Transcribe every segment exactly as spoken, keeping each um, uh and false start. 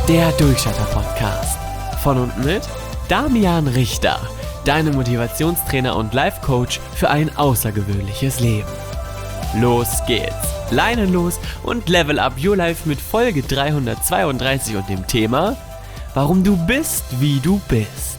Der Durchstarter-Podcast. Von und mit Damian Richter, deinem Motivationstrainer und Life-Coach für ein außergewöhnliches Leben. Los geht's! Leinen los und level up your life mit Folge dreihundertzweiunddreißig und dem Thema: Warum du bist, wie du bist.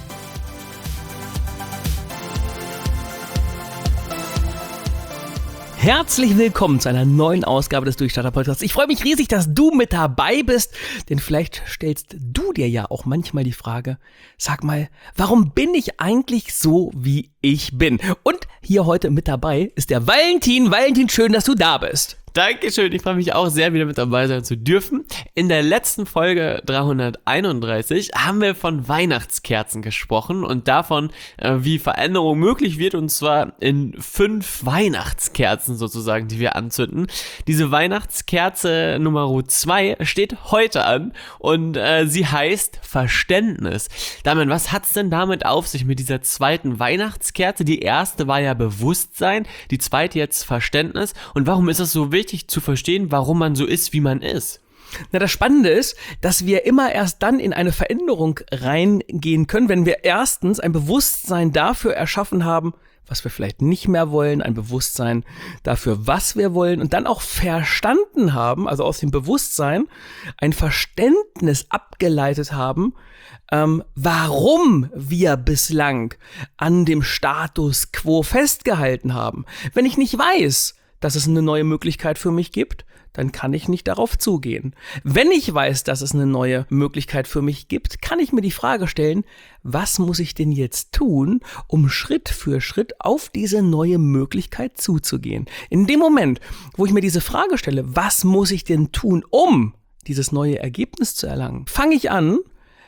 Herzlich willkommen zu einer neuen Ausgabe des Durchstarter-Podcasts. Ich freue mich riesig, dass du mit dabei bist, denn vielleicht stellst du dir ja auch manchmal die Frage, sag mal, warum bin ich eigentlich so, wie ich bin? Und hier heute mit dabei ist der Valentin. Valentin, schön, dass du da bist. Dankeschön, ich freue mich auch sehr, wieder mit dabei sein zu dürfen. In der letzten Folge dreihunderteinunddreißig haben wir von Weihnachtskerzen gesprochen und davon, wie Veränderung möglich wird, und zwar in fünf Weihnachtskerzen sozusagen, die wir anzünden. Diese Weihnachtskerze Nummer zwei steht heute an und äh, sie heißt Verständnis. Damian, was hat's denn damit auf sich mit dieser zweiten Weihnachtskerze? Die erste war ja Bewusstsein, die zweite jetzt Verständnis. Und warum ist es so wichtig zu verstehen, warum man so ist, wie man ist? Na, das Spannende ist, dass wir immer erst dann in eine Veränderung reingehen können, wenn wir erstens ein Bewusstsein dafür erschaffen haben, was wir vielleicht nicht mehr wollen, ein Bewusstsein dafür, was wir wollen, und dann auch verstanden haben, also aus dem Bewusstsein ein Verständnis abgeleitet haben, ähm, warum wir bislang an dem Status quo festgehalten haben. Wenn ich nicht weiß, dass es eine neue Möglichkeit für mich gibt, dann kann ich nicht darauf zugehen. Wenn ich weiß, dass es eine neue Möglichkeit für mich gibt, kann ich mir die Frage stellen, was muss ich denn jetzt tun, um Schritt für Schritt auf diese neue Möglichkeit zuzugehen? In dem Moment, wo ich mir diese Frage stelle, was muss ich denn tun, um dieses neue Ergebnis zu erlangen, fange ich an,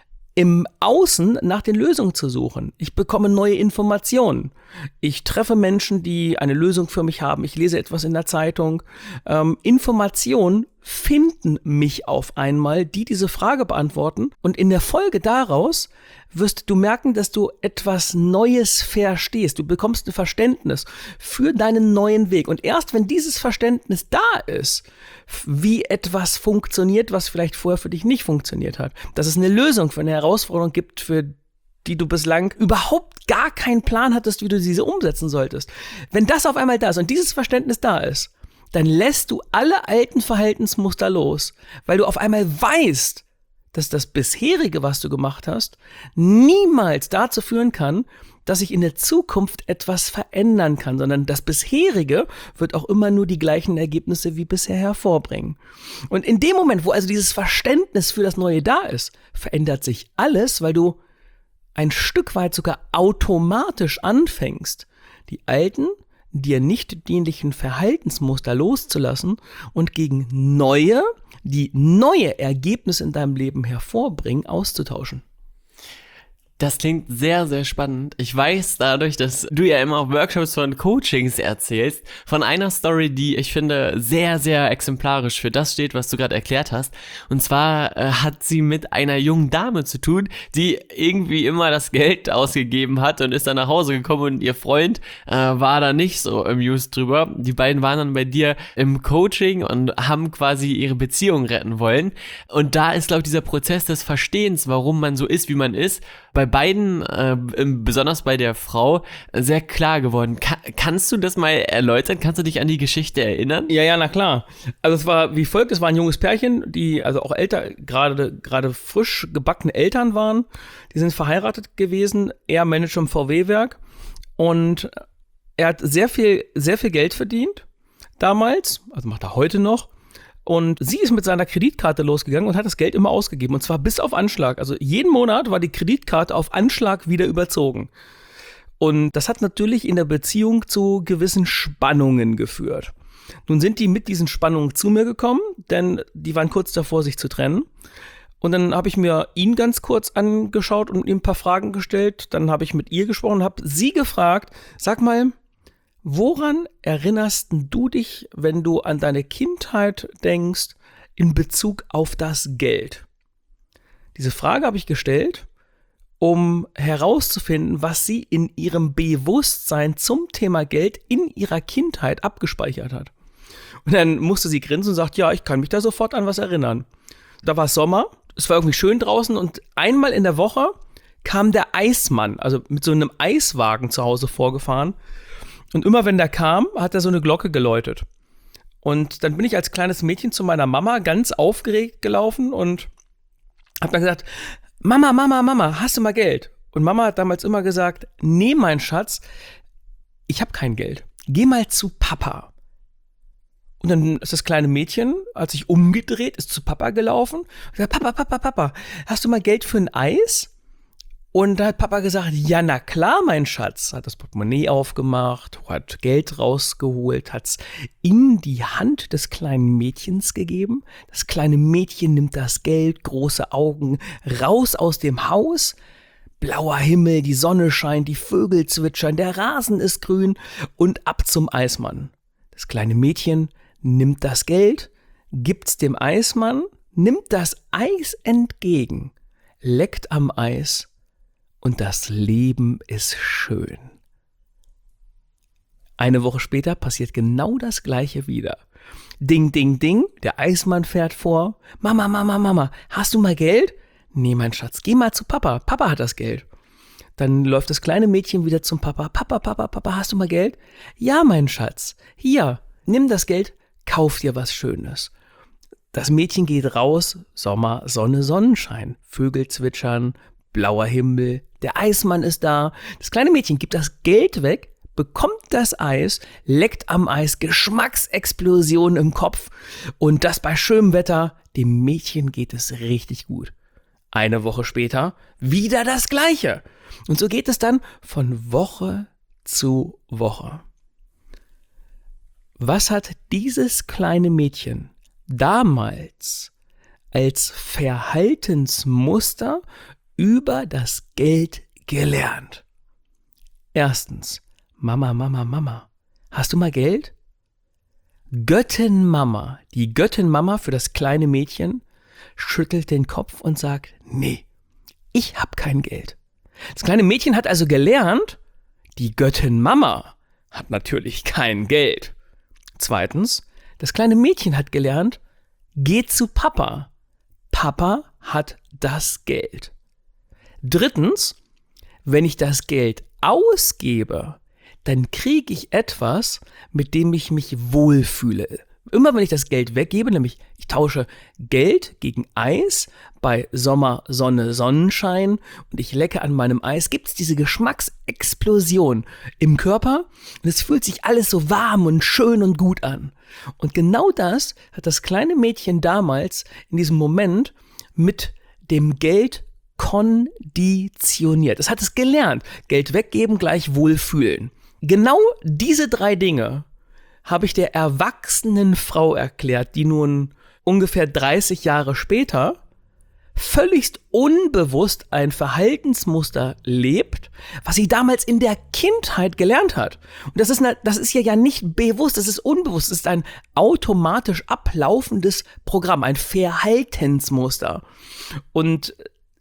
im Außen nach den Lösungen zu suchen. Ich bekomme neue Informationen. Ich treffe Menschen, die eine Lösung für mich haben. Ich lese etwas in der Zeitung. Ähm, Informationen finden mich auf einmal, die diese Frage beantworten. Und in der Folge daraus wirst du merken, dass du etwas Neues verstehst. Du bekommst ein Verständnis für deinen neuen Weg. Und erst wenn dieses Verständnis da ist, wie etwas funktioniert, was vielleicht vorher für dich nicht funktioniert hat, dass es eine Lösung für eine Herausforderung gibt, für die du bislang überhaupt gar keinen Plan hattest, wie du diese umsetzen solltest. Wenn das auf einmal da ist und dieses Verständnis da ist, dann lässt du alle alten Verhaltensmuster los, weil du auf einmal weißt, dass das bisherige, was du gemacht hast, niemals dazu führen kann, dass sich in der Zukunft etwas verändern kann, sondern das bisherige wird auch immer nur die gleichen Ergebnisse wie bisher hervorbringen. Und in dem Moment, wo also dieses Verständnis für das Neue da ist, verändert sich alles, weil du ein Stück weit sogar automatisch anfängst, die alten, dir nicht dienlichen Verhaltensmuster loszulassen und gegen neue, die neue Ergebnisse in deinem Leben hervorbringen, auszutauschen. Das klingt sehr, sehr spannend. Ich weiß dadurch, dass du ja immer auf Workshops von Coachings erzählst, von einer Story, die ich finde sehr, sehr exemplarisch für das steht, was du gerade erklärt hast. Und zwar äh, hat sie mit einer jungen Dame zu tun, die irgendwie immer das Geld ausgegeben hat und ist dann nach Hause gekommen und ihr Freund äh, war da nicht so amused drüber. Die beiden waren dann bei dir im Coaching und haben quasi ihre Beziehung retten wollen. Und da ist, glaube ich, dieser Prozess des Verstehens, warum man so ist, wie man ist, bei beiden, äh, besonders bei der Frau, sehr klar geworden. Ka- kannst du das mal erläutern? Kannst du dich an die Geschichte erinnern? Ja, ja, na klar. Also es war wie folgt, es war ein junges Pärchen, die also auch älter, gerade gerade frisch gebackene Eltern waren. Die sind verheiratet gewesen, er Manager im V W-Werk und er hat sehr viel, sehr viel Geld verdient damals, also macht er heute noch. Und sie ist mit seiner Kreditkarte losgegangen und hat das Geld immer ausgegeben. Und zwar bis auf Anschlag. Also jeden Monat war die Kreditkarte auf Anschlag wieder überzogen. Und das hat natürlich in der Beziehung zu gewissen Spannungen geführt. Nun sind die mit diesen Spannungen zu mir gekommen, denn die waren kurz davor, sich zu trennen. Und dann habe ich mir ihn ganz kurz angeschaut und ihm ein paar Fragen gestellt. Dann habe ich mit ihr gesprochen und habe sie gefragt, sag mal, woran erinnerst du dich, wenn du an deine Kindheit denkst, in Bezug auf das Geld? Diese Frage habe ich gestellt, um herauszufinden, was sie in ihrem Bewusstsein zum Thema Geld in ihrer Kindheit abgespeichert hat. Und dann musste sie grinsen und sagt, ja, ich kann mich da sofort an was erinnern. Da war es Sommer es war irgendwie schön draußen und einmal in der Woche kam der Eismann, also mit so einem Eiswagen zu Hause vorgefahren. Und immer wenn der kam, hat er so eine Glocke geläutet. Und dann bin ich als kleines Mädchen zu meiner Mama ganz aufgeregt gelaufen und hab dann gesagt, Mama, Mama, Mama, hast du mal Geld? Und Mama hat damals immer gesagt, nee, mein Schatz, ich habe kein Geld. Geh mal zu Papa. Und dann ist das kleine Mädchen, als sich umgedreht, ist zu Papa gelaufen und sagt, Papa, Papa, Papa, hast du mal Geld für ein Eis? Und da hat Papa gesagt, ja, na klar, mein Schatz. Hat das Portemonnaie aufgemacht, hat Geld rausgeholt, hat's in die Hand des kleinen Mädchens gegeben. Das kleine Mädchen nimmt das Geld, große Augen, raus aus dem Haus. Blauer Himmel, die Sonne scheint, die Vögel zwitschern, der Rasen ist grün und ab zum Eismann. Das kleine Mädchen nimmt das Geld, gibt's dem Eismann, nimmt das Eis entgegen, leckt am Eis und das Leben ist schön. Eine Woche später passiert genau das Gleiche wieder. Ding, ding, ding, der Eismann fährt vor. Mama, Mama, Mama, hast du mal Geld? Nee, mein Schatz, geh mal zu Papa. Papa hat das Geld. Dann läuft das kleine Mädchen wieder zum Papa. Papa, Papa, Papa, hast du mal Geld? Ja, mein Schatz. Hier, nimm das Geld, kauf dir was Schönes. Das Mädchen geht raus, Sommer, Sonne, Sonnenschein, Vögel zwitschern, blauer Himmel, der Eismann ist da. Das kleine Mädchen gibt das Geld weg, bekommt das Eis, leckt am Eis, Geschmacksexplosion im Kopf und das bei schönem Wetter. Dem Mädchen geht es richtig gut. Eine Woche später wieder das Gleiche. Und so geht es dann von Woche zu Woche. Was hat dieses kleine Mädchen damals als Verhaltensmuster über das Geld gelernt? Erstens, Mama, Mama, Mama, hast du mal Geld? Göttin-Mama, die Göttin-Mama für das kleine Mädchen, schüttelt den Kopf und sagt, nee, ich hab kein Geld. Das kleine Mädchen hat also gelernt, die Göttin-Mama hat natürlich kein Geld. Zweitens, das kleine Mädchen hat gelernt, geh zu Papa. Papa hat das Geld. Drittens, wenn ich das Geld ausgebe, dann kriege ich etwas, mit dem ich mich wohlfühle. Immer wenn ich das Geld weggebe, nämlich ich tausche Geld gegen Eis bei Sommer, Sonne, Sonnenschein und ich lecke an meinem Eis, gibt es diese Geschmacksexplosion im Körper und es fühlt sich alles so warm und schön und gut an. Und genau das hat das kleine Mädchen damals in diesem Moment mit dem Geld konditioniert. Es hat es gelernt. Geld weggeben gleich wohlfühlen. Genau diese drei Dinge habe ich der erwachsenen Frau erklärt, die nun ungefähr dreißig Jahre später völligst unbewusst ein Verhaltensmuster lebt, was sie damals in der Kindheit gelernt hat. Und das ist, eine, das ist ja, ja nicht bewusst, das ist unbewusst, das ist ein automatisch ablaufendes Programm, ein Verhaltensmuster. Und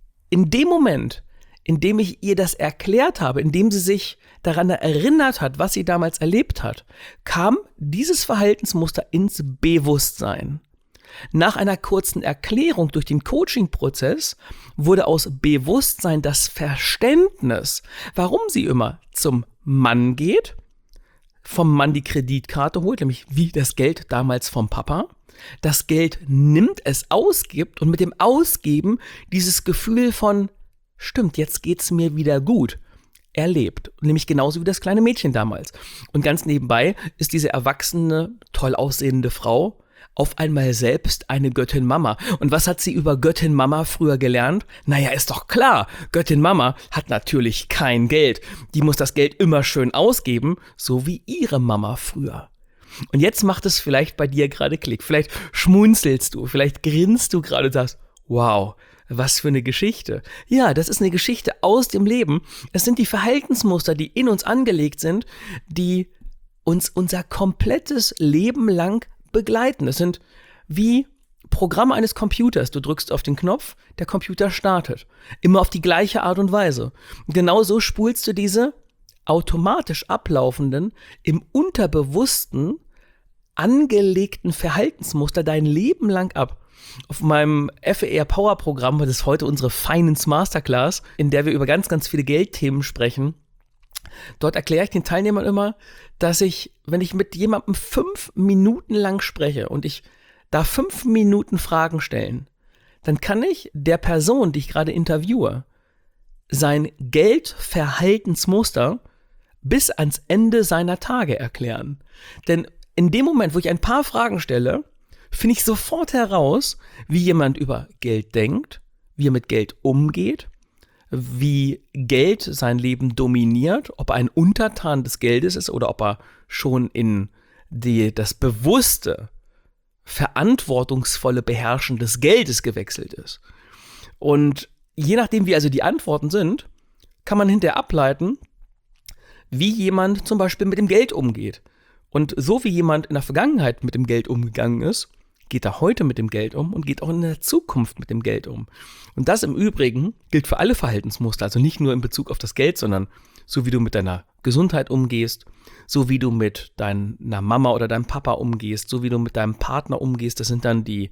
in dem Moment, in dem ich ihr das erklärt habe, in dem sie sich daran erinnert hat, was sie damals erlebt hat, kam dieses Verhaltensmuster ins Bewusstsein. Nach einer kurzen Erklärung durch den Coaching-Prozess wurde aus Bewusstsein das Verständnis, warum sie immer zum Mann geht, vom Mann die Kreditkarte holt, nämlich wie das Geld damals vom Papa, das Geld nimmt, es ausgibt und mit dem Ausgeben dieses Gefühl von, stimmt, jetzt geht's mir wieder gut, erlebt. Nämlich genauso wie das kleine Mädchen damals. Und ganz nebenbei ist diese erwachsene, toll aussehende Frau auf einmal selbst eine Göttin Mama. Und was hat sie über Göttin Mama früher gelernt? Naja, ist doch klar, Göttin Mama hat natürlich kein Geld. Die muss das Geld immer schön ausgeben, so wie ihre Mama früher. Und jetzt macht es vielleicht bei dir gerade Klick. Vielleicht schmunzelst du, vielleicht grinst du gerade und sagst, wow, was für eine Geschichte. Ja, das ist eine Geschichte aus dem Leben. Es sind die Verhaltensmuster, die in uns angelegt sind, die uns unser komplettes Leben lang begleiten. Es sind wie Programme eines Computers. Du drückst auf den Knopf, der Computer startet. Immer auf die gleiche Art und Weise. Und genau so spulst du diese automatisch ablaufenden, im Unterbewussten angelegten Verhaltensmuster dein Leben lang ab. Auf meinem F E R Power Programm, das ist heute unsere Finance Masterclass, in der wir über ganz, ganz viele Geldthemen sprechen. Dort erkläre ich den Teilnehmern immer, dass ich, wenn ich mit jemandem fünf Minuten lang spreche und ich da fünf Minuten Fragen stellen, dann kann ich der Person, die ich gerade interviewe, sein Geldverhaltensmuster bis ans Ende seiner Tage erklären. Denn in dem Moment, wo ich ein paar Fragen stelle, finde ich sofort heraus, wie jemand über Geld denkt, wie er mit Geld umgeht, wie Geld sein Leben dominiert, ob er ein Untertan des Geldes ist oder ob er schon in die, das bewusste, verantwortungsvolle Beherrschen des Geldes gewechselt ist. Und je nachdem, wie also die Antworten sind, kann man hinterher ableiten, wie jemand zum Beispiel mit dem Geld umgeht. Und so wie jemand in der Vergangenheit mit dem Geld umgegangen ist, geht er heute mit dem Geld um und geht auch in der Zukunft mit dem Geld um. Und das im Übrigen gilt für alle Verhaltensmuster, also nicht nur in Bezug auf das Geld, sondern so wie du mit deiner Gesundheit umgehst, so wie du mit deiner Mama oder deinem Papa umgehst, so wie du mit deinem Partner umgehst. Das sind dann die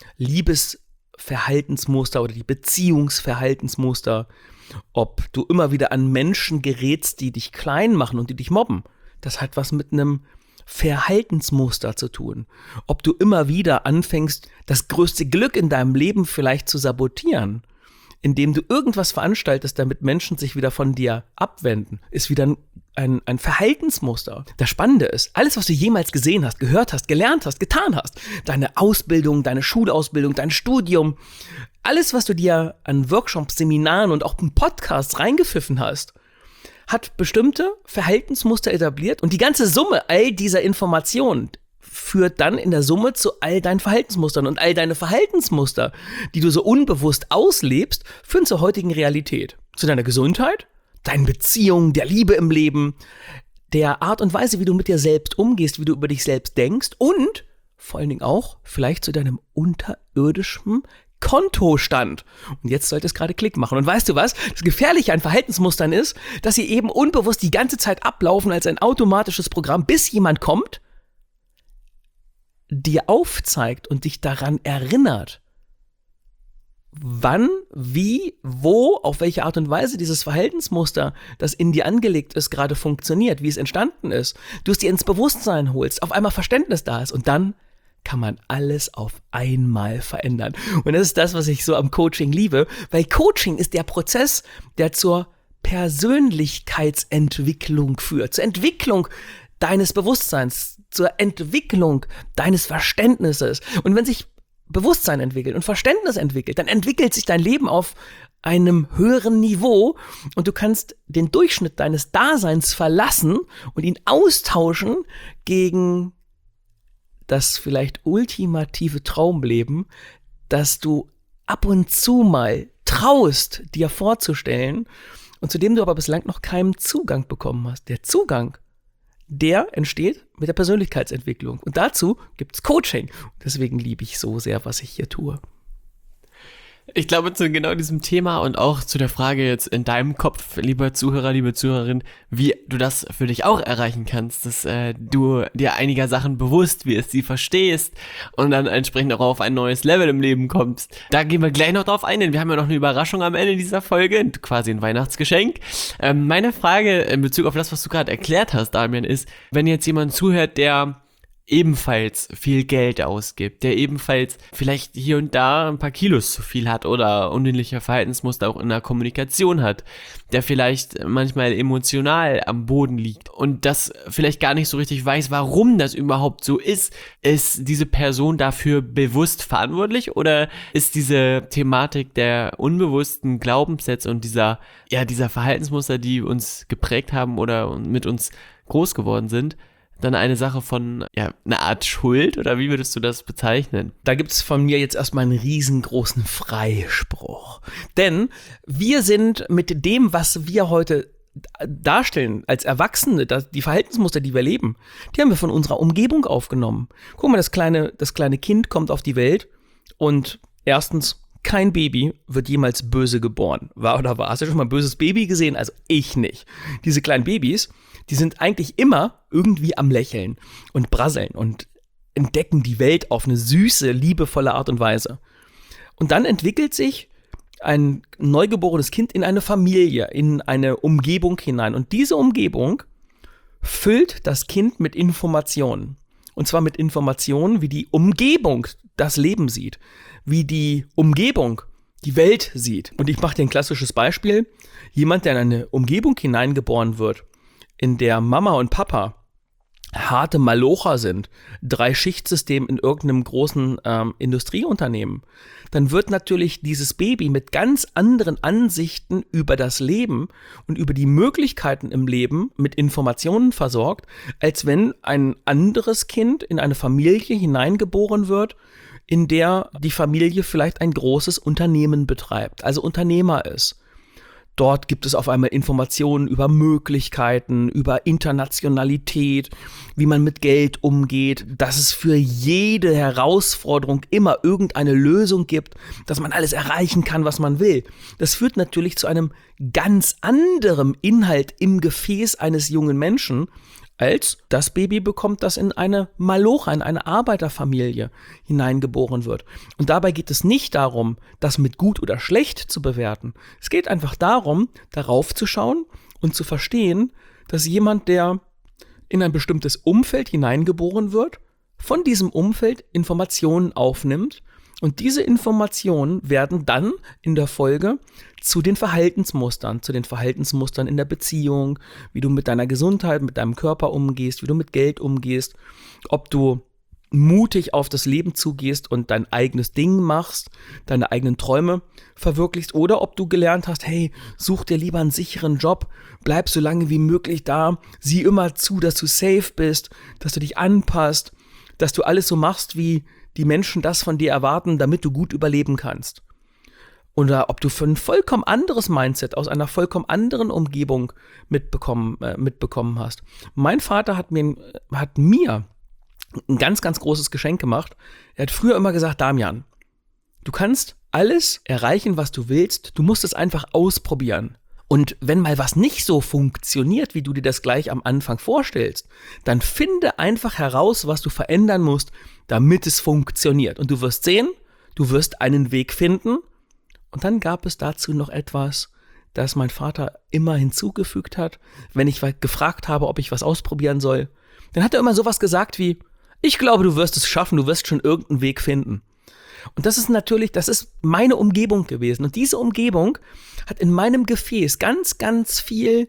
Liebesverhaltensmuster oder die Beziehungsverhaltensmuster. Ob du immer wieder an Menschen gerätst, die dich klein machen und die dich mobben, das hat was mit einem Verhaltensmuster zu tun. Ob du immer wieder anfängst, das größte Glück in deinem Leben vielleicht zu sabotieren, indem du irgendwas veranstaltest, damit Menschen sich wieder von dir abwenden, ist wieder ein, ein, ein Verhaltensmuster. Das Spannende ist, alles, was du jemals gesehen hast, gehört hast, gelernt hast, getan hast, deine Ausbildung, deine Schulausbildung, dein Studium, alles, was du dir an Workshops, Seminaren und auch in Podcasts reingepfiffen hast, hat bestimmte Verhaltensmuster etabliert und die ganze Summe all dieser Informationen führt dann in der Summe zu all deinen Verhaltensmustern und all deine Verhaltensmuster, die du so unbewusst auslebst, führen zur heutigen Realität. Zu deiner Gesundheit, deinen Beziehungen, der Liebe im Leben, der Art und Weise, wie du mit dir selbst umgehst, wie du über dich selbst denkst und vor allen Dingen auch vielleicht zu deinem unterirdischen Kontostand. Und jetzt sollte es gerade Klick machen. Und weißt du was? Das Gefährliche an Verhaltensmustern ist, dass sie eben unbewusst die ganze Zeit ablaufen als ein automatisches Programm, bis jemand kommt, dir aufzeigt und dich daran erinnert, wann, wie, wo, auf welche Art und Weise dieses Verhaltensmuster, das in dir angelegt ist, gerade funktioniert, wie es entstanden ist. Du es dir ins Bewusstsein holst, auf einmal Verständnis da ist und dann kann man alles auf einmal verändern. Und das ist das, was ich so am Coaching liebe, weil Coaching ist der Prozess, der zur Persönlichkeitsentwicklung führt, zur Entwicklung deines Bewusstseins, zur Entwicklung deines Verständnisses. Und wenn sich Bewusstsein entwickelt und Verständnis entwickelt, dann entwickelt sich dein Leben auf einem höheren Niveau und du kannst den Durchschnitt deines Daseins verlassen und ihn austauschen gegen das vielleicht ultimative Traumleben, das du ab und zu mal traust, dir vorzustellen und zu dem du aber bislang noch keinen Zugang bekommen hast. Der Zugang, der entsteht mit der Persönlichkeitsentwicklung. Und dazu gibt's Coaching. Deswegen liebe ich so sehr, was ich hier tue. Ich glaube, zu genau diesem Thema und auch zu der Frage jetzt in deinem Kopf, lieber Zuhörer, liebe Zuhörerin, wie du das für dich auch erreichen kannst, dass äh, du dir einiger Sachen bewusst wirst, sie verstehst und dann entsprechend auch auf ein neues Level im Leben kommst. Da gehen wir gleich noch drauf ein, denn wir haben ja noch eine Überraschung am Ende dieser Folge, quasi ein Weihnachtsgeschenk. Ähm, meine Frage in Bezug auf das, was du gerade erklärt hast, Damian, ist, wenn jetzt jemand zuhört, der ebenfalls viel Geld ausgibt, der ebenfalls vielleicht hier und da ein paar Kilos zu viel hat oder undienliche Verhaltensmuster auch in der Kommunikation hat, der vielleicht manchmal emotional am Boden liegt und das vielleicht gar nicht so richtig weiß, warum das überhaupt so ist. Ist diese Person dafür bewusst verantwortlich oder ist diese Thematik der unbewussten Glaubenssätze und dieser, ja, dieser Verhaltensmuster, die uns geprägt haben oder mit uns groß geworden sind, dann eine Sache von, ja, eine Art Schuld oder wie würdest du das bezeichnen? Da gibt's von mir jetzt erstmal einen riesengroßen Freispruch. Denn wir sind mit dem, was wir heute darstellen als Erwachsene, die Verhaltensmuster, die wir leben, die haben wir von unserer Umgebung aufgenommen. Guck mal, das kleine, das kleine Kind kommt auf die Welt und erstens, kein Baby wird jemals böse geboren. War oder war? Hast du schon mal ein böses Baby gesehen? Also ich nicht. Diese kleinen Babys, die sind eigentlich immer irgendwie am Lächeln und Brasseln und entdecken die Welt auf eine süße, liebevolle Art und Weise. Und dann entwickelt sich ein neugeborenes Kind in eine Familie, in eine Umgebung hinein. Und diese Umgebung füllt das Kind mit Informationen. Und zwar mit Informationen, wie die Umgebung das Leben sieht, wie die Umgebung die Welt sieht. Und ich mache dir ein klassisches Beispiel. Jemand, der in eine Umgebung hineingeboren wird, in der Mama und Papa harte Malocher sind, Drei-Schicht-System in irgendeinem großen ähm, Industrieunternehmen, dann wird natürlich dieses Baby mit ganz anderen Ansichten über das Leben und über die Möglichkeiten im Leben mit Informationen versorgt, als wenn ein anderes Kind in eine Familie hineingeboren wird, in der die Familie vielleicht ein großes Unternehmen betreibt, also Unternehmer ist. Dort gibt es auf einmal Informationen über Möglichkeiten, über Internationalität, wie man mit Geld umgeht, dass es für jede Herausforderung immer irgendeine Lösung gibt, dass man alles erreichen kann, was man will. Das führt natürlich zu einem ganz anderen Inhalt im Gefäß eines jungen Menschen, als das Baby bekommt, das in eine Malocha, in eine Arbeiterfamilie hineingeboren wird. Und dabei geht es nicht darum, das mit gut oder schlecht zu bewerten. Es geht einfach darum, darauf zu schauen und zu verstehen, dass jemand, der in ein bestimmtes Umfeld hineingeboren wird, von diesem Umfeld Informationen aufnimmt. Und diese Informationen werden dann in der Folge zu den Verhaltensmustern, zu den Verhaltensmustern in der Beziehung, wie du mit deiner Gesundheit, mit deinem Körper umgehst, wie du mit Geld umgehst, ob du mutig auf das Leben zugehst und dein eigenes Ding machst, deine eigenen Träume verwirklichst, oder ob du gelernt hast, hey, such dir lieber einen sicheren Job, bleib so lange wie möglich da, sieh immer zu, dass du safe bist, dass du dich anpasst, dass du alles so machst, wie die Menschen das von dir erwarten, damit du gut überleben kannst. Oder ob du für ein vollkommen anderes Mindset aus einer vollkommen anderen Umgebung mitbekommen, äh, mitbekommen hast. Mein Vater hat mir, hat mir ein ganz, ganz großes Geschenk gemacht. Er hat früher immer gesagt, Damian, du kannst alles erreichen, was du willst, du musst es einfach ausprobieren. Und wenn mal was nicht so funktioniert, wie du dir das gleich am Anfang vorstellst, dann finde einfach heraus, was du verändern musst, damit es funktioniert. Und du wirst sehen, du wirst einen Weg finden. Und dann gab es dazu noch etwas, das mein Vater immer hinzugefügt hat, wenn ich gefragt habe, ob ich was ausprobieren soll. Dann hat er immer sowas gesagt wie, ich glaube, du wirst es schaffen, du wirst schon irgendeinen Weg finden. Und das ist natürlich, das ist meine Umgebung gewesen. Und diese Umgebung hat in meinem Gefäß ganz, ganz viel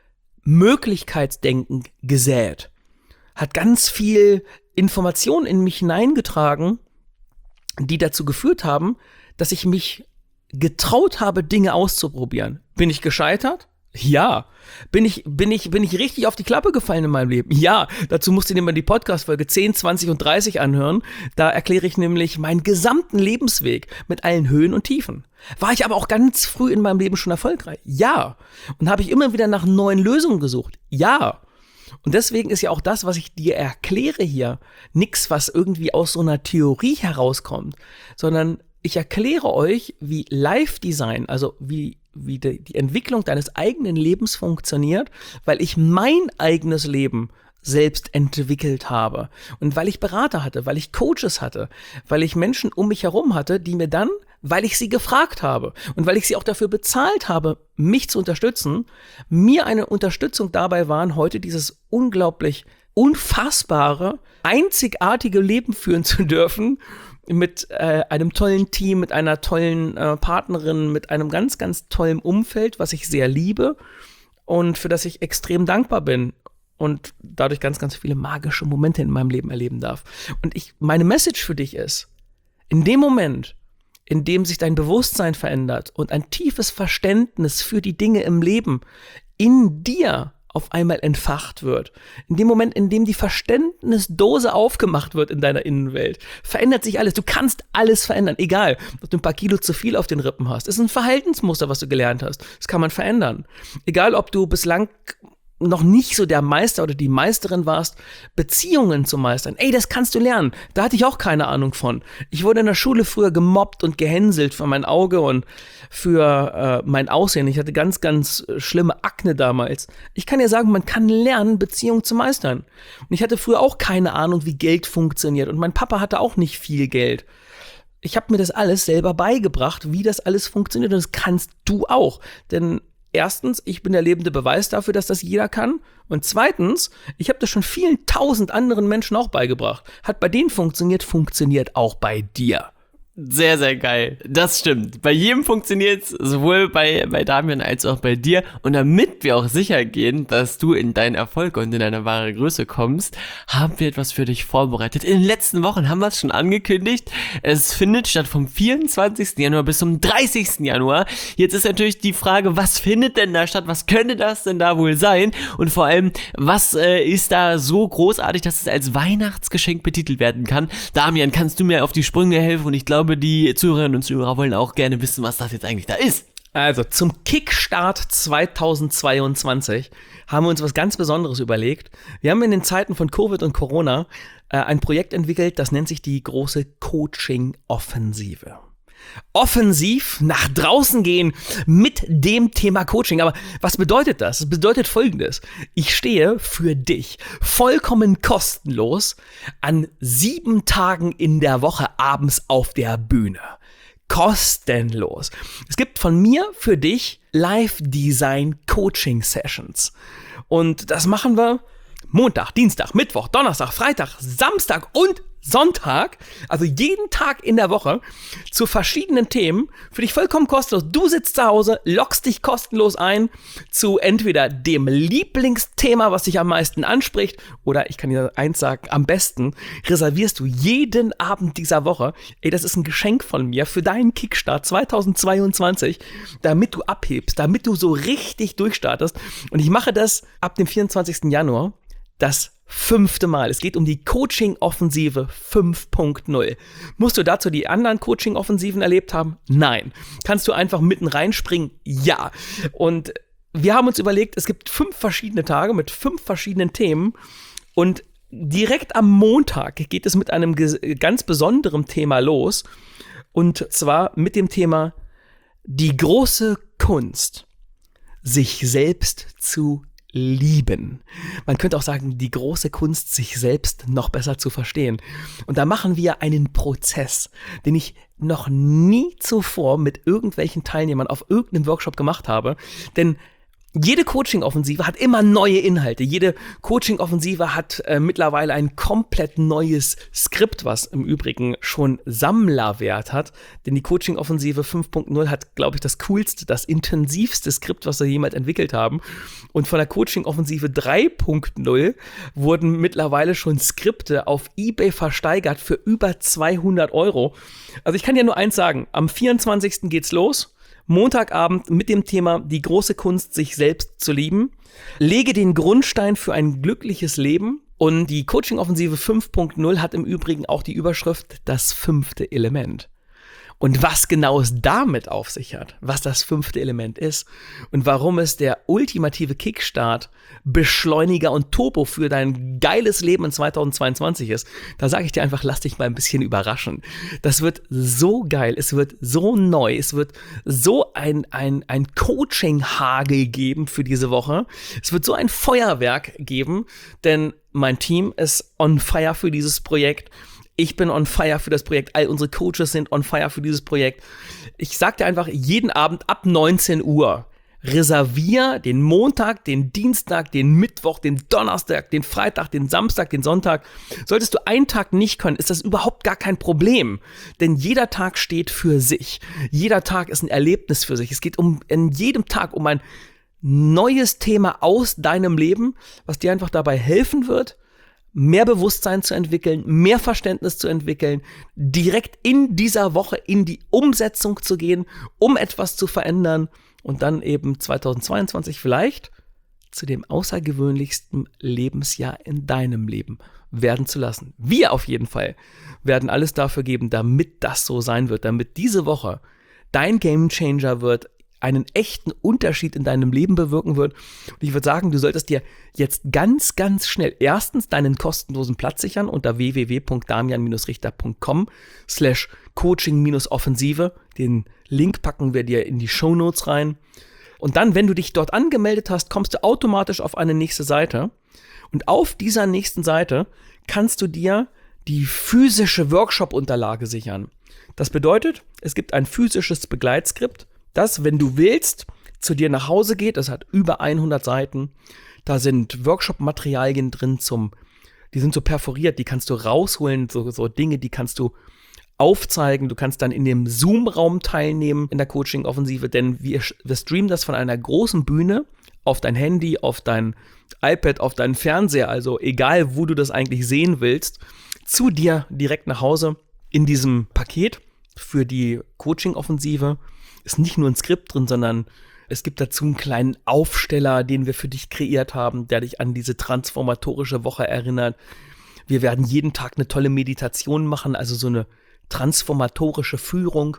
Möglichkeitsdenken gesät. Hat ganz viel Informationen in mich hineingetragen, die dazu geführt haben, dass ich mich getraut habe, Dinge auszuprobieren. Bin ich gescheitert? Ja. Bin ich, bin ich, bin ich richtig auf die Klappe gefallen in meinem Leben? Ja. Dazu musst du dir mal die Podcast-Folge zehn, zwanzig und dreißig anhören. Da erkläre ich nämlich meinen gesamten Lebensweg mit allen Höhen und Tiefen. War ich aber auch ganz früh in meinem Leben schon erfolgreich? Ja. Und habe ich immer wieder nach neuen Lösungen gesucht? Ja. Und deswegen ist ja auch das, was ich dir erkläre hier, nichts, was irgendwie aus so einer Theorie herauskommt, sondern ich erkläre euch, wie Life-Design, also wie wie die, die Entwicklung deines eigenen Lebens funktioniert, weil ich mein eigenes Leben selbst entwickelt habe und weil ich Berater hatte, weil ich Coaches hatte, weil ich Menschen um mich herum hatte, die mir dann, weil ich sie gefragt habe und weil ich sie auch dafür bezahlt habe, mich zu unterstützen, mir eine Unterstützung dabei waren, heute dieses unglaublich unfassbare, einzigartige Leben führen zu dürfen, mit äh, einem tollen Team, mit einer tollen äh, Partnerin, mit einem ganz, ganz tollen Umfeld, was ich sehr liebe und für das ich extrem dankbar bin und dadurch ganz, ganz viele magische Momente in meinem Leben erleben darf. Und ich, meine Message für dich ist, in dem Moment, in dem sich dein Bewusstsein verändert und ein tiefes Verständnis für die Dinge im Leben in dir auf einmal entfacht wird. In dem Moment, in dem die Verständnisdose aufgemacht wird in deiner Innenwelt, verändert sich alles. Du kannst alles verändern, egal, ob du ein paar Kilo zu viel auf den Rippen hast. Es ist ein Verhaltensmuster, was du gelernt hast. Das kann man verändern. Egal, ob du bislang noch nicht so der Meister oder die Meisterin warst, Beziehungen zu meistern. Ey, das kannst du lernen. Da hatte ich auch keine Ahnung von. Ich wurde in der Schule früher gemobbt und gehänselt für mein Auge und für äh, mein Aussehen. Ich hatte ganz, ganz schlimme Akne damals. Ich kann dir sagen, man kann lernen, Beziehungen zu meistern. Und ich hatte früher auch keine Ahnung, wie Geld funktioniert. Und mein Papa hatte auch nicht viel Geld. Ich habe mir das alles selber beigebracht, wie das alles funktioniert. Und das kannst du auch. Denn erstens, ich bin der lebende Beweis dafür, dass das jeder kann. Und zweitens, ich habe das schon vielen tausend anderen Menschen auch beigebracht. Hat bei denen funktioniert, funktioniert auch bei dir. Sehr, sehr geil. Das stimmt. Bei jedem funktioniert's, sowohl bei, bei Damian als auch bei dir. Und damit wir auch sicher gehen, dass du in deinen Erfolg und in deine wahre Größe kommst, haben wir etwas für dich vorbereitet. In den letzten Wochen haben wir es schon angekündigt. Es findet statt vom vierundzwanzigsten Januar bis zum dreißigsten Januar. Jetzt ist natürlich die Frage, was findet denn da statt? Was könnte das denn da wohl sein? Und vor allem, was äh, ist da so großartig, dass es als Weihnachtsgeschenk betitelt werden kann? Damian, kannst du mir auf die Sprünge helfen? Und ich glaube, die Zuhörerinnen und Zuhörer wollen auch gerne wissen, was das jetzt eigentlich da ist. Also zum Kickstart zweitausendzweiundzwanzig haben wir uns was ganz Besonderes überlegt. Wir haben in den Zeiten von Covid und Corona äh, ein Projekt entwickelt, das nennt sich die große Coaching-Offensive. Offensiv nach draußen gehen mit dem Thema Coaching. Aber was bedeutet das? Es bedeutet Folgendes. Ich stehe für dich vollkommen kostenlos an sieben Tagen in der Woche abends auf der Bühne. Kostenlos. Es gibt von mir für dich Live-Design-Coaching-Sessions. Und das machen wir Montag, Dienstag, Mittwoch, Donnerstag, Freitag, Samstag und Sonntag, also jeden Tag in der Woche, zu verschiedenen Themen, für dich vollkommen kostenlos. Du sitzt zu Hause, loggst dich kostenlos ein zu entweder dem Lieblingsthema, was dich am meisten anspricht, oder ich kann dir eins sagen, am besten reservierst du jeden Abend dieser Woche, ey, das ist ein Geschenk von mir für deinen Kickstart zweitausendzweiundzwanzig, damit du abhebst, damit du so richtig durchstartest. Und ich mache das ab dem vierundzwanzigsten Januar, das fünfte Mal. Es geht um die Coaching-Offensive fünf Punkt null. Musst du dazu die anderen Coaching-Offensiven erlebt haben? Nein. Kannst du einfach mitten reinspringen? Ja. Und wir haben uns überlegt, es gibt fünf verschiedene Tage mit fünf verschiedenen Themen und direkt am Montag geht es mit einem ganz besonderen Thema los und zwar mit dem Thema die große Kunst, sich selbst zu lieben. Man könnte auch sagen, die große Kunst, sich selbst noch besser zu verstehen. Und da machen wir einen Prozess, den ich noch nie zuvor mit irgendwelchen Teilnehmern auf irgendeinem Workshop gemacht habe. Denn jede Coaching-Offensive hat immer neue Inhalte. Jede Coaching-Offensive hat äh, mittlerweile ein komplett neues Skript, was im Übrigen schon Sammlerwert hat. Denn die Coaching-Offensive fünf Punkt null hat, glaube ich, das coolste, das intensivste Skript, was wir jemals entwickelt haben. Und von der Coaching-Offensive drei Punkt null wurden mittlerweile schon Skripte auf eBay versteigert für über zweihundert Euro. Also ich kann dir nur eins sagen, am vierundzwanzigsten geht's los. Montagabend mit dem Thema die große Kunst, sich selbst zu lieben. Lege den Grundstein für ein glückliches Leben. Und die Coaching-Offensive fünf Punkt null hat im Übrigen auch die Überschrift das fünfte Element. Und was genau es damit auf sich hat, was das fünfte Element ist und warum es der ultimative Kickstart, Beschleuniger und Turbo für dein geiles Leben in zweitausendzweiundzwanzig ist, da sage ich dir einfach, lass dich mal ein bisschen überraschen. Das wird so geil, es wird so neu, es wird so ein, ein, ein Coaching-Hagel geben für diese Woche. Es wird so ein Feuerwerk geben, denn mein Team ist on fire für dieses Projekt. Ich bin on fire für das Projekt, all unsere Coaches sind on fire für dieses Projekt. Ich sag dir einfach, jeden Abend ab neunzehn Uhr reservier den Montag, den Dienstag, den Mittwoch, den Donnerstag, den Freitag, den Samstag, den Sonntag. Solltest du einen Tag nicht können, ist das überhaupt gar kein Problem. Denn jeder Tag steht für sich. Jeder Tag ist ein Erlebnis für sich. Es geht um in jedem Tag um ein neues Thema aus deinem Leben, was dir einfach dabei helfen wird, mehr Bewusstsein zu entwickeln, mehr Verständnis zu entwickeln, direkt in dieser Woche in die Umsetzung zu gehen, um etwas zu verändern und dann eben zweitausendzweiundzwanzig vielleicht zu dem außergewöhnlichsten Lebensjahr in deinem Leben werden zu lassen. Wir auf jeden Fall werden alles dafür geben, damit das so sein wird, damit diese Woche dein Gamechanger wird, einen echten Unterschied in deinem Leben bewirken wird. Und ich würde sagen, du solltest dir jetzt ganz, ganz schnell erstens deinen kostenlosen Platz sichern unter w w w punkt damian richter punkt com slash coaching offensive. Den Link packen wir dir in die Shownotes rein. Und dann, wenn du dich dort angemeldet hast, kommst du automatisch auf eine nächste Seite. Und auf dieser nächsten Seite kannst du dir die physische Workshop-Unterlage sichern. Das bedeutet, es gibt ein physisches Begleitskript, das, wenn du willst, zu dir nach Hause geht. Das hat über hundert Seiten. Da sind Workshop-Materialien drin zum, die sind so perforiert, die kannst du rausholen, so, so Dinge, die kannst du aufzeigen. Du kannst dann in dem Zoom-Raum teilnehmen in der Coaching-Offensive, denn wir, wir streamen das von einer großen Bühne auf dein Handy, auf dein iPad, auf deinen Fernseher, also egal, wo du das eigentlich sehen willst, zu dir direkt nach Hause in diesem Paket für die Coaching-Offensive. Ist nicht nur ein Skript drin, sondern es gibt dazu einen kleinen Aufsteller, den wir für dich kreiert haben, der dich an diese transformatorische Woche erinnert. Wir werden jeden Tag eine tolle Meditation machen, also so eine transformatorische Führung.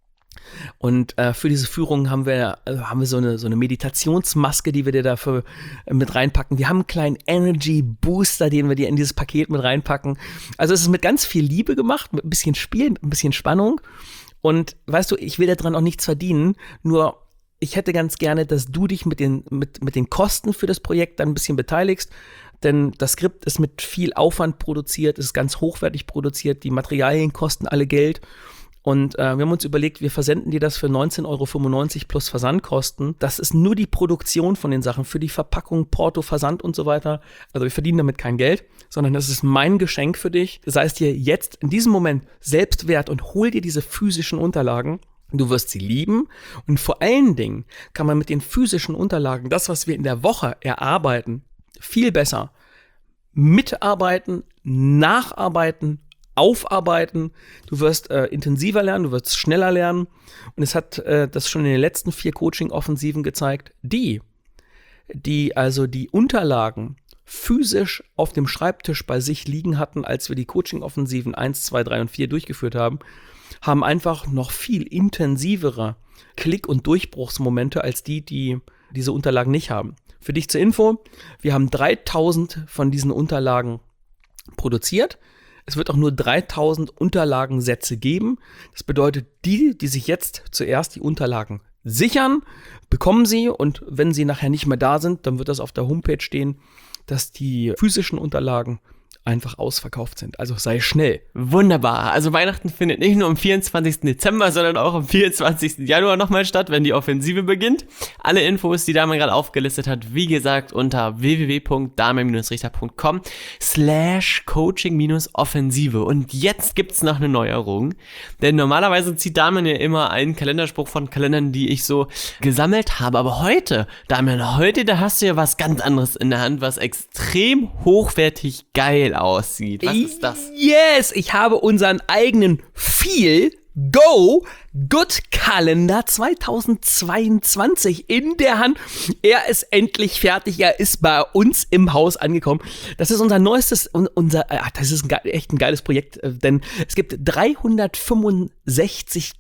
Und äh, für diese Führung haben wir, äh, haben wir so eine, so eine Meditationsmaske, die wir dir dafür äh, mit reinpacken. Wir haben einen kleinen Energy Booster, den wir dir in dieses Paket mit reinpacken. Also es ist mit ganz viel Liebe gemacht, mit ein bisschen Spiel, mit ein bisschen Spannung. Und weißt du, ich will daran auch nichts verdienen, nur ich hätte ganz gerne, dass du dich mit den, mit, mit den Kosten für das Projekt dann ein bisschen beteiligst, denn das Skript ist mit viel Aufwand produziert, ist ganz hochwertig produziert, die Materialien kosten alle Geld und äh, wir haben uns überlegt, wir versenden dir das für neunzehn Euro fünfundneunzig plus Versandkosten. Das ist nur die Produktion von den Sachen, für die Verpackung, Porto, Versand und so weiter. Also wir verdienen damit kein Geld, sondern das ist mein Geschenk für dich. Das heißt dir jetzt in diesem Moment selbst wert und hol dir diese physischen Unterlagen. Du wirst sie lieben und vor allen Dingen kann man mit den physischen Unterlagen, das, was wir in der Woche erarbeiten, viel besser mitarbeiten, nacharbeiten, aufarbeiten. Du wirst äh, intensiver lernen, du wirst schneller lernen. Und es hat äh, das schon in den letzten vier Coaching-Offensiven gezeigt, die, die also die Unterlagen physisch auf dem Schreibtisch bei sich liegen hatten, als wir die Coaching-Offensiven eins, zwei, drei und vier durchgeführt haben, haben einfach noch viel intensivere Klick- und Durchbruchsmomente als die, die diese Unterlagen nicht haben. Für dich zur Info, wir haben dreitausend von diesen Unterlagen produziert. Es wird auch nur dreitausend Unterlagensätze geben. Das bedeutet, die, die sich jetzt zuerst die Unterlagen sichern, bekommen sie. Und wenn sie nachher nicht mehr da sind, dann wird das auf der Homepage stehen, dass die physischen Unterlagen einfach ausverkauft sind. Also sei schnell. Wunderbar. Also Weihnachten findet nicht nur am vierundzwanzigsten Dezember, sondern auch am vierundzwanzigsten Januar nochmal statt, wenn die Offensive beginnt. Alle Infos, die Damian gerade aufgelistet hat, wie gesagt, unter w w w punkt damian richter punkt com slash coaching offensive. Und jetzt gibt's noch eine Neuerung, denn normalerweise zieht Damian ja immer einen Kalenderspruch von Kalendern, die ich so gesammelt habe. Aber heute, Damian, heute, da hast du ja was ganz anderes in der Hand, was extrem hochwertig geil aussieht. Was ist das? Yes, ich habe unseren eigenen Feel Go Good Kalender zweitausendzweiundzwanzig in der Hand. Er ist endlich fertig. Er ist bei uns im Haus angekommen. Das ist unser neuestes, unser, ach, das ist ein, echt ein geiles Projekt, denn es gibt dreihundertfünfundsechzig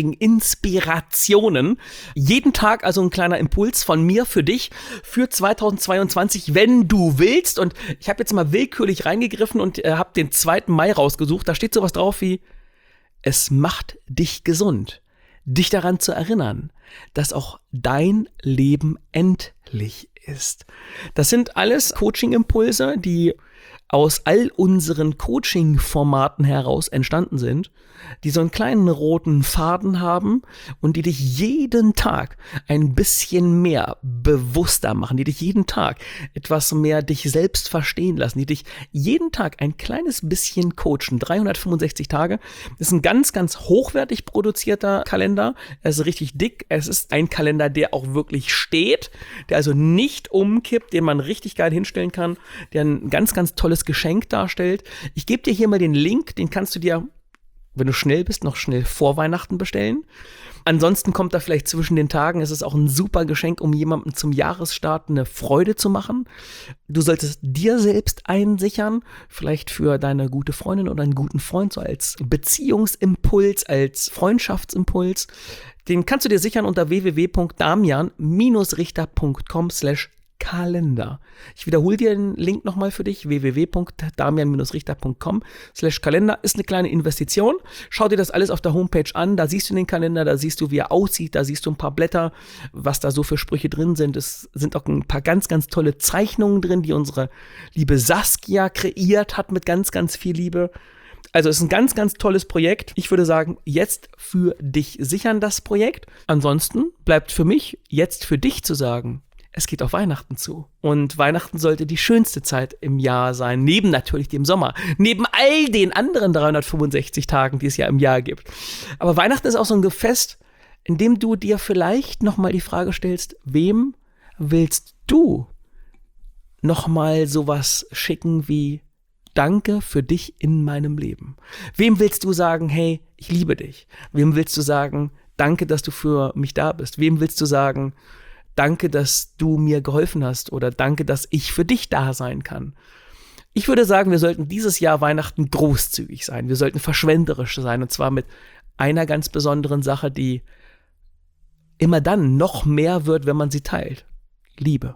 Coaching-Inspirationen. Jeden Tag also ein kleiner Impuls von mir für dich für zweitausendzweiundzwanzig, wenn du willst. Und ich habe jetzt mal willkürlich reingegriffen und äh, habe den zweiten Mai rausgesucht. Da steht sowas drauf wie: Es macht dich gesund, dich daran zu erinnern, dass auch dein Leben endlich ist. Das sind alles Coaching-Impulse, die aus all unseren Coaching-Formaten heraus entstanden sind, die so einen kleinen roten Faden haben und die dich jeden Tag ein bisschen mehr bewusster machen, die dich jeden Tag etwas mehr dich selbst verstehen lassen, die dich jeden Tag ein kleines bisschen coachen. dreihundertfünfundsechzig Tage. Das ist ein ganz, ganz hochwertig produzierter Kalender. Er ist richtig dick. Es ist ein Kalender, der auch wirklich steht, der also nicht umkippt, den man richtig geil hinstellen kann, der ein ganz, ganz tolles Geschenk darstellt. Ich gebe dir hier mal den Link, den kannst du dir wenn du schnell bist, noch schnell vor Weihnachten bestellen. Ansonsten kommt da vielleicht zwischen den Tagen, es ist auch ein super Geschenk, um jemandem zum Jahresstart eine Freude zu machen. Du solltest dir selbst einsichern, vielleicht für deine gute Freundin oder einen guten Freund, so als Beziehungsimpuls, als Freundschaftsimpuls. Den kannst du dir sichern unter w w w punkt damian richter punkt com slash Kalender. Ich wiederhole dir den Link nochmal für dich, w w w punkt damian richter punkt com slash Kalender. Ist eine kleine Investition. Schau dir das alles auf der Homepage an, da siehst du den Kalender, da siehst du, wie er aussieht, da siehst du ein paar Blätter, was da so für Sprüche drin sind. Es sind auch ein paar ganz, ganz tolle Zeichnungen drin, die unsere liebe Saskia kreiert hat mit ganz, ganz viel Liebe. Also es ist ein ganz, ganz tolles Projekt. Ich würde sagen, jetzt für dich sichern das Projekt. Ansonsten bleibt für mich jetzt für dich zu sagen, es geht auf Weihnachten zu. Und Weihnachten sollte die schönste Zeit im Jahr sein, neben natürlich dem Sommer, neben all den anderen dreihundertfünfundsechzig Tagen, die es ja im Jahr gibt. Aber Weihnachten ist auch so ein Fest, in dem du dir vielleicht nochmal die Frage stellst, wem willst du nochmal sowas schicken wie Danke für dich in meinem Leben? Wem willst du sagen, hey, ich liebe dich? Wem willst du sagen, danke, dass du für mich da bist? Wem willst du sagen, danke, dass du mir geholfen hast oder danke, dass ich für dich da sein kann? Ich würde sagen, wir sollten dieses Jahr Weihnachten großzügig sein. Wir sollten verschwenderisch sein und zwar mit einer ganz besonderen Sache, die immer dann noch mehr wird, wenn man sie teilt. Liebe.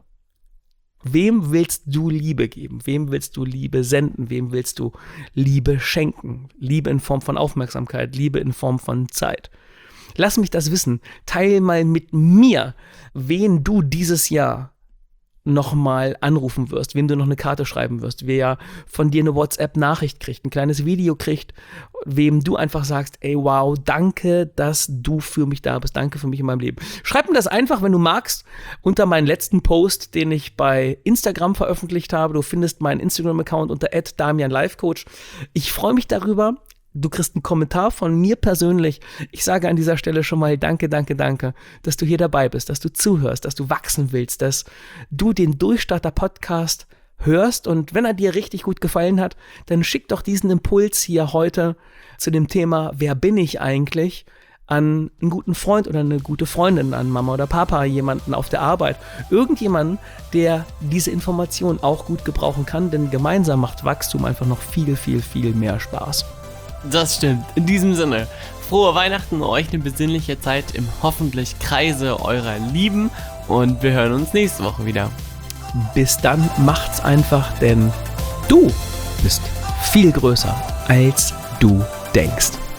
Wem willst du Liebe geben? Wem willst du Liebe senden? Wem willst du Liebe schenken? Liebe in Form von Aufmerksamkeit, Liebe in Form von Zeit. Lass mich das wissen. Teil mal mit mir, wen du dieses Jahr nochmal anrufen wirst, wem du noch eine Karte schreiben wirst, wer von dir eine WhatsApp-Nachricht kriegt, ein kleines Video kriegt, wem du einfach sagst, ey, wow, danke, dass du für mich da bist, danke für mich in meinem Leben. Schreib mir das einfach, wenn du magst, unter meinen letzten Post, den ich bei Instagram veröffentlicht habe. Du findest meinen Instagram-Account unter at damian life coach. Ich freue mich darüber. Du kriegst einen Kommentar von mir persönlich. Ich sage an dieser Stelle schon mal danke, danke, danke, dass du hier dabei bist, dass du zuhörst, dass du wachsen willst, dass du den Durchstarter-Podcast hörst. Und wenn er dir richtig gut gefallen hat, dann schick doch diesen Impuls hier heute zu dem Thema, wer bin ich eigentlich, an einen guten Freund oder eine gute Freundin, an Mama oder Papa, jemanden auf der Arbeit, irgendjemanden, der diese Information auch gut gebrauchen kann, denn gemeinsam macht Wachstum einfach noch viel, viel, viel mehr Spaß. Das stimmt. In diesem Sinne, frohe Weihnachten, euch eine besinnliche Zeit im hoffentlich Kreise eurer Lieben und wir hören uns nächste Woche wieder. Bis dann, macht's einfach, denn du bist viel größer, als du denkst.